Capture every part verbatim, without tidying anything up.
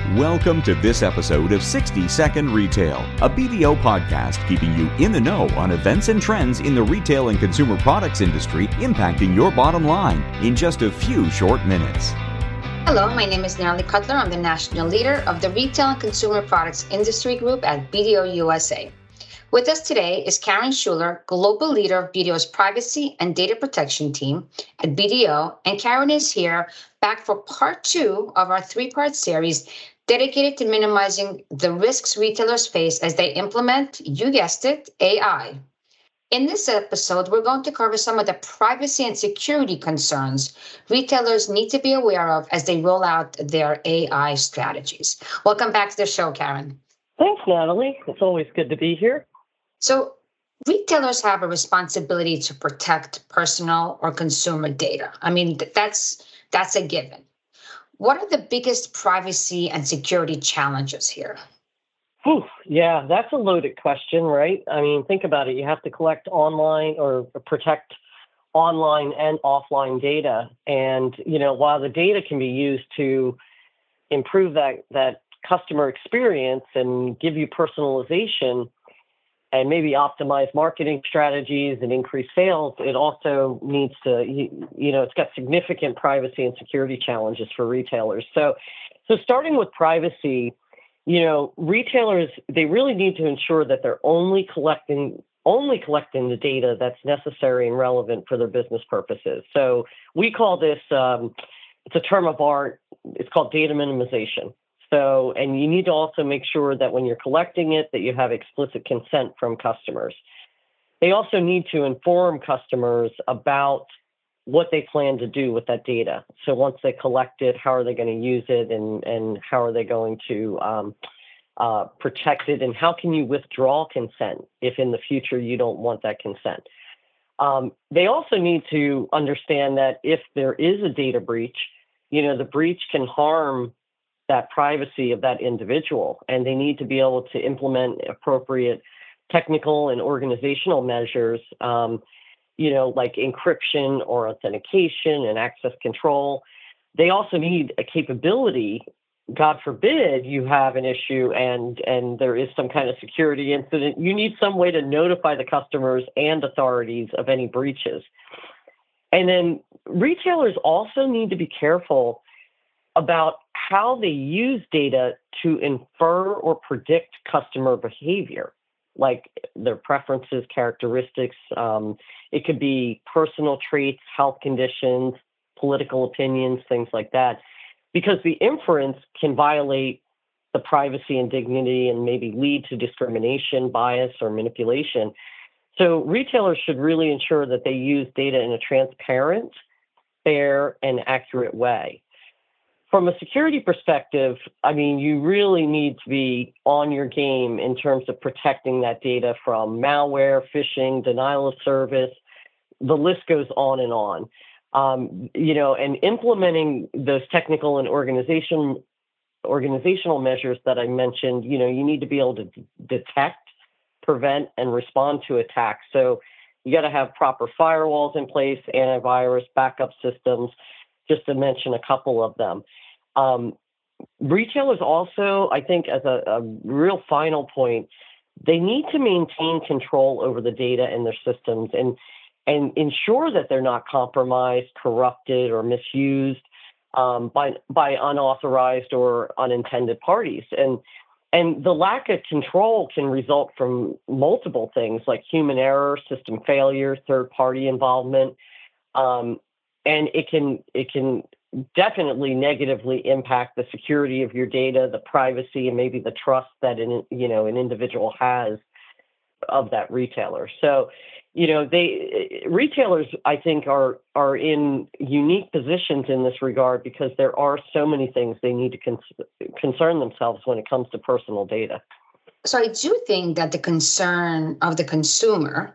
Welcome to this episode of sixty second Retail, a B D O podcast keeping you in the know on events and trends in the retail and consumer products industry impacting your bottom line in just a few short minutes. Hello, my name is Natalie Cutler. I'm the national leader of the Retail and Consumer Products Industry Group at B D O U S A. With us today is Karen Schuler, Global Leader of B D O's Privacy and Data Protection Team at B D O. And Karen is here back for part two of our three-part series dedicated to minimizing the risks retailers face as they implement, you guessed it, A I. In this episode, we're going to cover some of the privacy and security concerns retailers need to be aware of as they roll out their A I strategies. Welcome back to the show, Karen. Thanks, Natalie. It's always good to be here. So, retailers have a responsibility to protect personal or consumer data. I mean, that's that's a given. What are the biggest privacy and security challenges here? Whew, yeah, that's a loaded question, right? I mean, think about it. You have to collect online or protect online and offline data. And, you know, while the data can be used to improve that, that customer experience and give you personalization and maybe optimize marketing strategies and increase sales, it also needs to, you, you know, it's got significant privacy and security challenges for retailers. So, so starting with privacy, you know, retailers, they really need to ensure that they're only collecting only collecting the data that's necessary and relevant for their business purposes. So we call this, um, it's a term of art, it's called data minimization. So, and you need to also make sure that when you're collecting it, that you have explicit consent from customers. They also need to inform customers about what they plan to do with that data. So once they collect it, how are they going to use it, and, and how are they going to um, uh, protect it, and how can you withdraw consent if in the future you don't want that consent. Um, they also need to understand that if there is a data breach, you know, the breach can harm that privacy of that individual, and they need to be able to implement appropriate technical and organizational measures, um, you know, like encryption or authentication and access control. They also need a capability, God forbid you have an issue and, and there is some kind of security incident, you need some way to notify the customers and authorities of any breaches. And then retailers also need to be careful about how they use data to infer or predict customer behavior, like their preferences, characteristics. Um, it could be personal traits, health conditions, political opinions, things like that, because the inference can violate the privacy and dignity and maybe lead to discrimination, bias, or manipulation. So retailers should really ensure that they use data in a transparent, fair, and accurate way. From a security perspective, I mean, you really need to be on your game in terms of protecting that data from malware, phishing, denial of service. The list goes on and on. Um, you know, and implementing those technical and organization organizational measures that I mentioned, you know, you need to be able to d- detect, prevent, and respond to attacks. So you got to have proper firewalls in place, antivirus, backup systems, just to mention a couple of them. Um, retailers also, I think, as a, a real final point, they need to maintain control over the data in their systems and and ensure that they're not compromised, corrupted, or misused um, by by unauthorized or unintended parties. And and the lack of control can result from multiple things like human error, system failure, third-party involvement, um, and it can it can. definitely negatively impact the security of your data, the privacy, and maybe the trust that an, you know, an individual has of that retailer. So, you know, they retailers, I think, are are in unique positions in this regard because there are so many things they need to con- concern themselves when it comes to personal data. So I do think that the concern of the consumer,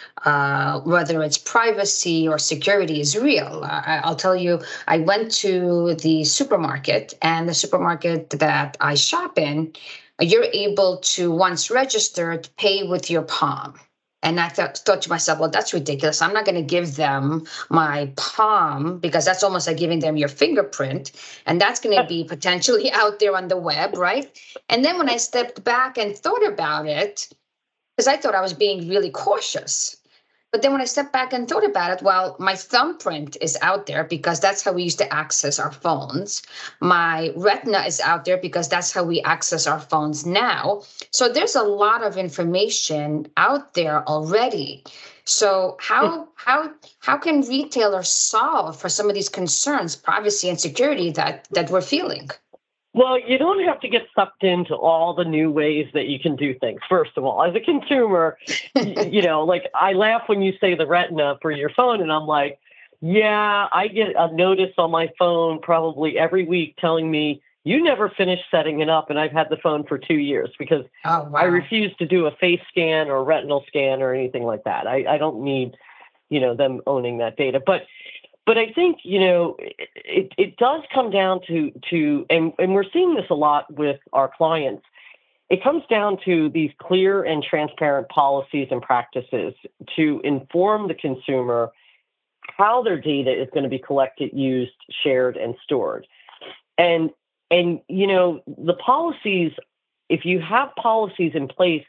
uh, whether it's privacy or security, is real. I, I'll tell you, I went to the supermarket, and the supermarket that I shop in, you're able to, once registered, pay with your palm. And I thought, thought to myself, well, that's ridiculous. I'm not going to give them my palm because that's almost like giving them your fingerprint. And that's going to be potentially out there on the web, right? And then when I stepped back and thought about it, because I thought I was being really cautious. But then when I stepped back and thought about it, well, my thumbprint is out there because that's how we used to access our phones. My retina is out there because that's how we access our phones now. So there's a lot of information out there already. So how how how can retailers solve for some of these concerns, privacy and security that that we're feeling? Well, you don't have to get sucked into all the new ways that you can do things. First of all, as a consumer, you know, like I laugh when you say the retina for your phone, and I'm like, yeah, I get a notice on my phone probably every week telling me you never finished setting it up, and I've had the phone for two years because oh, wow. I refuse to do a face scan or a retinal scan or anything like that. I, I don't need, you know, them owning that data. But But I think, you know, it, it does come down to, to and, and we're seeing this a lot with our clients, it comes down to these clear and transparent policies and practices to inform the consumer how their data is going to be collected, used, shared, and stored. And, and you know, the policies, if you have policies in place,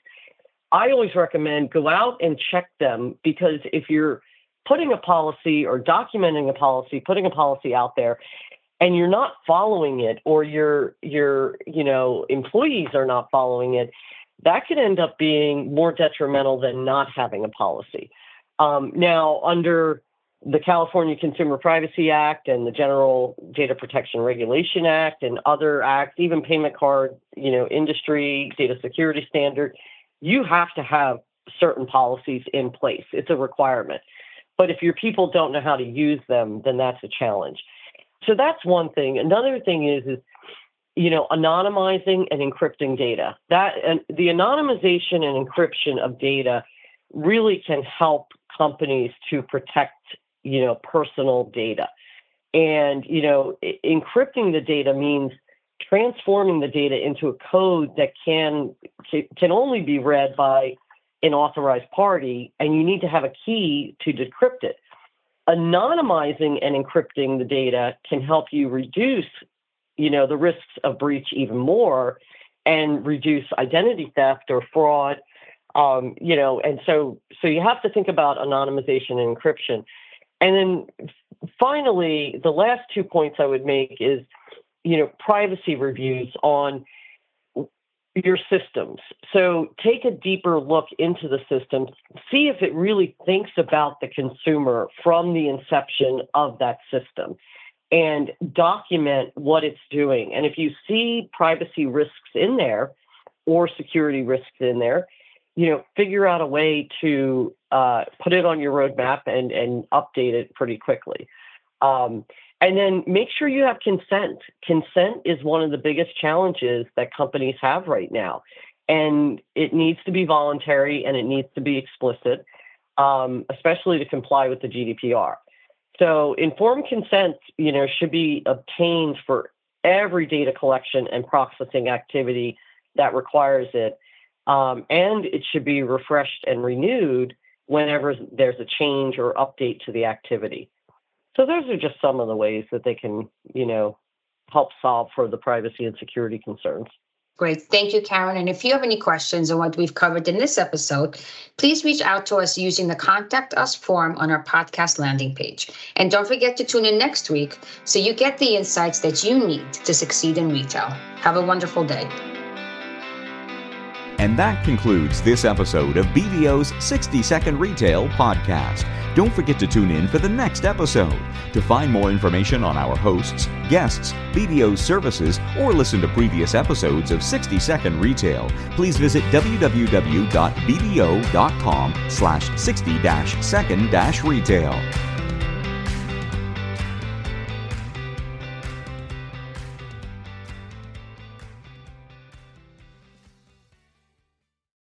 I always recommend go out and check them, because if you're putting a policy or documenting a policy, putting a policy out there, and you're not following it, or your your you know employees are not following it, that could end up being more detrimental than not having a policy. Um, now, under the California Consumer Privacy Act and the General Data Protection Regulation Act and other acts, even payment card, you know, industry data security standard, you have to have certain policies in place. It's a requirement. But if your people don't know how to use them, then that's a challenge. So that's one thing. Another thing is, is you know, anonymizing and encrypting data. That and the anonymization and encryption of data really can help companies to protect, you know, personal data. And, you know, encrypting the data means transforming the data into a code that can can only be read by an authorized party, and you need to have a key to decrypt it. Anonymizing and encrypting the data can help you reduce, you know, the risks of breach even more, and reduce identity theft or fraud. Um, you know, and so so you have to think about anonymization and encryption. And then finally, the last two points I would make is, you know, privacy reviews on your systems. So take a deeper look into the system, see if it really thinks about the consumer from the inception of that system, and document what it's doing. And if you see privacy risks in there or security risks in there, you know, figure out a way to uh, put it on your roadmap and, and update it pretty quickly. Um, And then make sure you have consent. Consent is one of the biggest challenges that companies have right now. And it needs to be voluntary and it needs to be explicit, um, especially to comply with the G D P R. So informed consent, you know, should be obtained for every data collection and processing activity that requires it. Um, and it should be refreshed and renewed whenever there's a change or update to the activity. So those are just some of the ways that they can, you know, help solve for the privacy and security concerns. Great. Thank you, Karen. And if you have any questions on what we've covered in this episode, please reach out to us using the Contact Us form on our podcast landing page. And don't forget to tune in next week so you get the insights that you need to succeed in retail. Have a wonderful day. And that concludes this episode of B D O's sixty second Retail Podcast. Don't forget to tune in for the next episode. To find more information on our hosts, guests, B D O's services, or listen to previous episodes of sixty second Retail, please visit w w w dot b d o dot com slash sixty second retail.